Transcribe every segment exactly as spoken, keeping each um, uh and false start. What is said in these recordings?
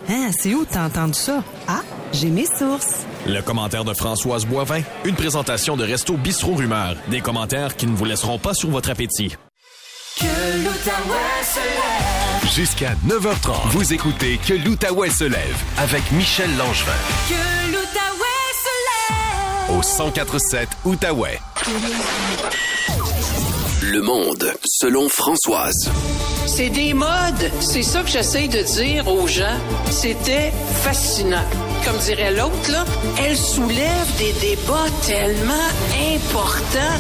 Hein, c'est où t'as entendu ça? Ah, j'ai mes sources. Le commentaire de Françoise Boivin, une présentation de Resto Bistrot Rumeur. Des commentaires qui ne vous laisseront pas sur votre appétit. Que l'Outaouais se lève. Jusqu'à neuf heures trente, vous écoutez Que l'Outaouais se lève avec Michel Langevin. Que l'Outaouais se lève. Au cent quatre virgule sept Outaouais. Le monde, selon Françoise. C'est des modes. C'est ça que j'essaye de dire aux gens. C'était fascinant. Comme dirait l'autre, là, elle soulève des débats tellement importants.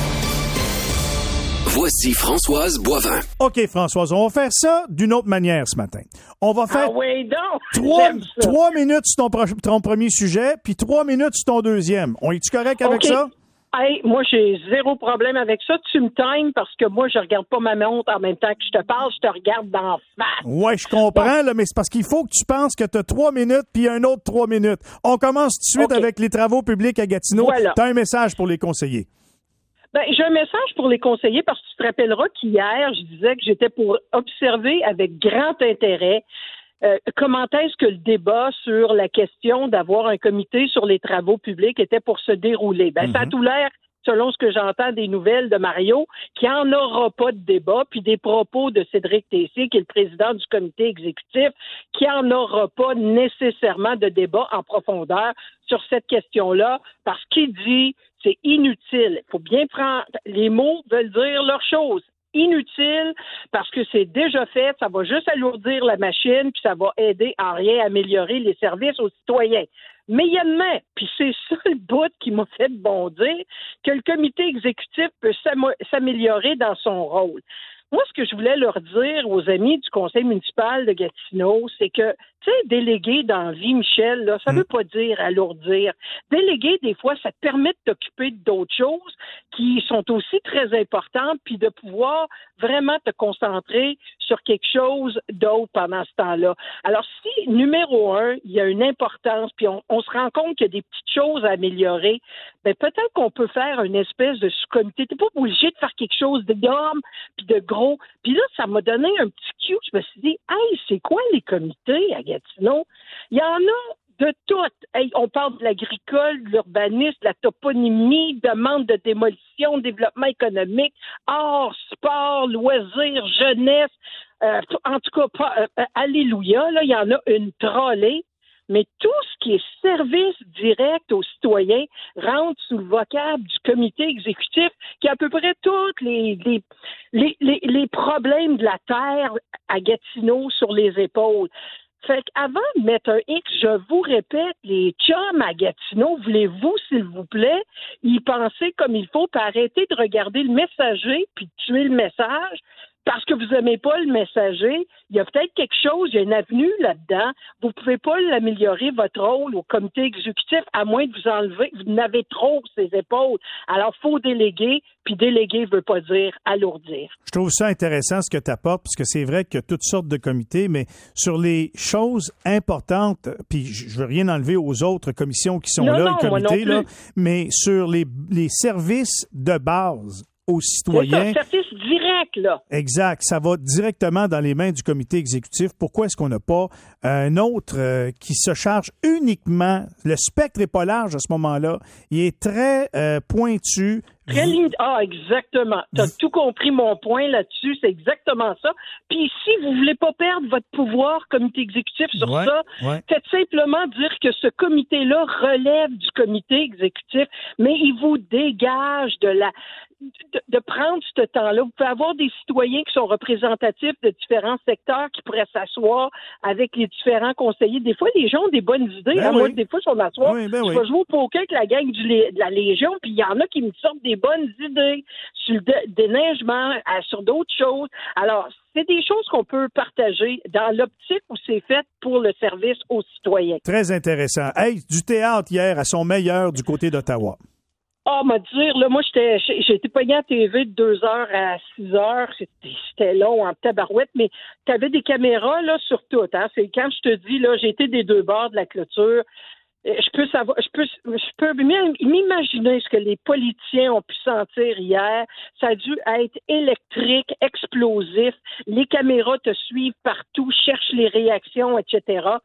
Voici Françoise Boivin. OK, Françoise, on va faire ça d'une autre manière ce matin. On va faire ah oui, donc, trois, trois minutes sur ton, pro- ton premier sujet, puis trois minutes sur ton deuxième. On est-tu correct avec okay. ça? Hey, moi, j'ai zéro problème avec ça. Tu me times parce que moi, je regarde pas ma montre en même temps que je te parle. Je te regarde d'en face. Ouais, je comprends, là, mais c'est parce qu'il faut que tu penses que tu as trois minutes puis un autre trois minutes. On commence tout de suite okay. avec les travaux publics à Gatineau. Voilà. Tu as un message pour les conseillers. Ben, j'ai un message pour les conseillers parce que tu te rappelleras qu'hier, je disais que j'étais pour observer avec grand intérêt Euh, comment est-ce que le débat sur la question d'avoir un comité sur les travaux publics était pour se dérouler? Ben, mm-hmm. Ça a tout l'air, selon ce que j'entends des nouvelles de Mario, qu'il n'y en aura pas de débat, puis des propos de Cédric Tessier, qui est le président du comité exécutif, qu'il n'y en aura pas nécessairement de débat en profondeur sur cette question-là, parce qu'il dit c'est inutile. Il faut bien prendre, les mots veulent dire leur chose. Inutile parce que c'est déjà fait, ça va juste alourdir la machine puis ça va aider en rien à améliorer les services aux citoyens. Mais il y a de même, puis c'est ça le bout qui m'a fait bondir, que le comité exécutif peut s'am- s'améliorer dans son rôle. Moi, ce que je voulais leur dire aux amis du conseil municipal de Gatineau, c'est que, tu sais, déléguer dans la vie, Michel, là, ça ne veut pas dire alourdir. Déléguer, des fois, ça te permet de t'occuper d'autres choses qui sont aussi très importantes, puis de pouvoir vraiment te concentrer sur quelque chose d'autre pendant ce temps-là. Alors, si, numéro un, il y a une importance, puis on, on se rend compte qu'il y a des petites choses à améliorer, bien, peut-être qu'on peut faire une espèce de sous-comité. T'es pas obligé de faire quelque chose d'énorme, puis de gros. Puis là, ça m'a donné un petit cue. Je me suis dit, hey, c'est quoi les comités à Gatineau? Il y en a de tout. Hey, on parle de l'agricole, de l'urbanisme, de la toponymie, demande de démolition, développement économique, art, sport, loisirs, jeunesse. Euh, en tout cas, pas, euh, alléluia, là, il y en a une trollée. Mais tout ce qui est service direct aux citoyens rentre sous le vocable du comité exécutif qui a à peu près tous les, les, les, les, les problèmes de la terre à Gatineau sur les épaules. Fait qu'avant de mettre un X, je vous répète, les chums à Gatineau, voulez-vous, s'il vous plaît, y penser comme il faut, puis arrêter de regarder le messager puis de tuer le message. Parce que vous n'aimez pas le messager, il y a peut-être quelque chose, il y a une avenue là-dedans. Vous ne pouvez pas l'améliorer, votre rôle au comité exécutif, à moins de vous enlever. Vous n'avez trop ses épaules. Alors, il faut déléguer, puis déléguer ne veut pas dire alourdir. Je trouve ça intéressant ce que tu apportes, parce que c'est vrai qu'il y a toutes sortes de comités, mais sur les choses importantes, puis je veux rien enlever aux autres commissions qui sont non, là, non, le comité, moi non là, mais sur les, les services de base aux citoyens. C'est un service direct, là. Exact. Ça va directement dans les mains du comité exécutif. Pourquoi est-ce qu'on n'a pas un autre euh, qui se charge uniquement? Le spectre n'est pas large à ce moment-là. Il est très euh, pointu. Très ligne... Ah, exactement. Tu as tout compris mon point là-dessus. C'est exactement ça. Puis si vous voulez pas perdre votre pouvoir, comité exécutif, sur ouais, ça, ouais. faites simplement dire que ce comité-là relève du comité exécutif, mais il vous dégage de la... De, de prendre ce temps-là. Vous pouvez avoir des citoyens qui sont représentatifs de différents secteurs qui pourraient s'asseoir avec les différents conseillers. Des fois, les gens ont des bonnes idées. Ben hein? oui. Moi, des fois, je vais m'asseoir, ben oui, ben je oui. vais jouer au poker avec la gang du, de la Légion, puis il y en a qui me sortent des bonnes idées sur le dé- déneigement, à, sur d'autres choses. Alors, c'est des choses qu'on peut partager dans l'optique où c'est fait pour le service aux citoyens. Très intéressant. Hey, du théâtre hier à son meilleur du côté d'Ottawa. Ah, m'a dire, là, moi, j'étais, j'ai été pogné à T V de deux heures à six heures. C'était, c'était long en tabarouette, mais t'avais des caméras, là, sur tout, hein. C'est quand je te dis, là, j'ai été des deux bords de la clôture. Je peux savoir, je peux, je peux m'imaginer ce que les politiciens ont pu sentir hier. Ça a dû être électrique, explosif. Les caméras te suivent partout, cherchent les réactions, et cetera.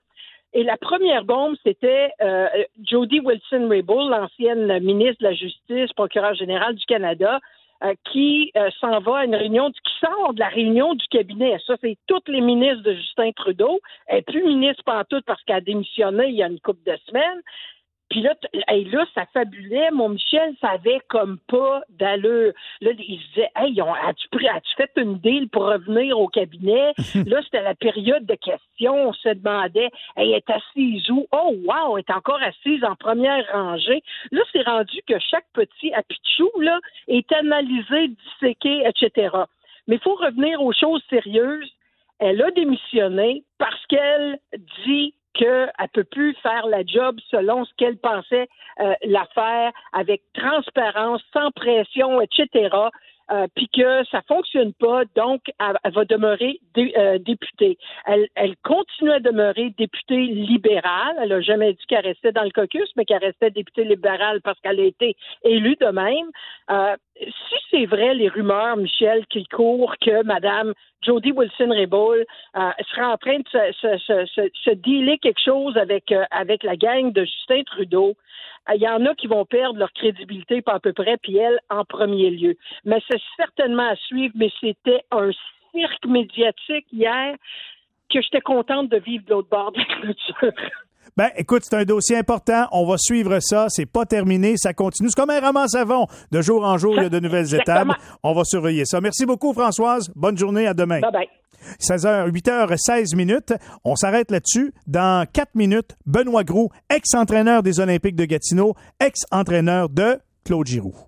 Et la première bombe, c'était euh, Jody Wilson-Raybould, l'ancienne ministre de la Justice, procureure générale du Canada, euh, qui euh, s'en va à une réunion, qui sort de la réunion du cabinet. Ça, c'est toutes les ministres de Justin Trudeau. Elle n'est plus ministre pantoute parce qu'elle a démissionné il y a une couple de semaines. Puis là, t- hey, là, ça fabulait. Mon Michel, ça avait comme pas d'allure. Là, il se disait, hey, on, as-tu, pris, as-tu fait une deal pour revenir au cabinet? Là, c'était la période de questions. On se demandait, hey, elle est assise où? Oh, wow, elle est encore assise en première rangée. Là, c'est rendu que chaque petit apichou, là, est analysé, disséqué, et cetera. Mais il faut revenir aux choses sérieuses. Elle a démissionné parce qu'elle dit qu'elle ne peut plus faire la job selon ce qu'elle pensait euh, la faire, avec transparence, sans pression, et cetera, euh, puis que ça fonctionne pas, donc elle, elle va demeurer dé, euh, députée. Elle, elle continue à demeurer députée libérale. Elle n'a jamais dit qu'elle restait dans le caucus, mais qu'elle restait députée libérale parce qu'elle a été élue de même. Euh, si c'est vrai, les rumeurs, Michel, qui courent que Mme Jody Wilson-Raybould euh, sera en train de se, se, se, se, se dealer quelque chose avec, euh, avec la gang de Justin Trudeau, il y en a qui vont perdre leur crédibilité, pas à peu près, puis elle, en premier lieu. Mais c'est certainement à suivre, mais c'était un cirque médiatique hier que j'étais contente de vivre de l'autre bord de la clôture. Ben, écoute, c'est un dossier important. On va suivre ça. C'est pas terminé. Ça continue. C'est comme un ramasse-savon. De jour en jour, il y a de nouvelles Exactement. étapes. On va surveiller ça. Merci beaucoup, Françoise. Bonne journée. À demain. Bye bye. seize heures, huit heures seize minutes. On s'arrête là-dessus. Dans quatre minutes, Benoît Gros, ex-entraîneur des Olympiques de Gatineau, ex-entraîneur de Claude Giroux.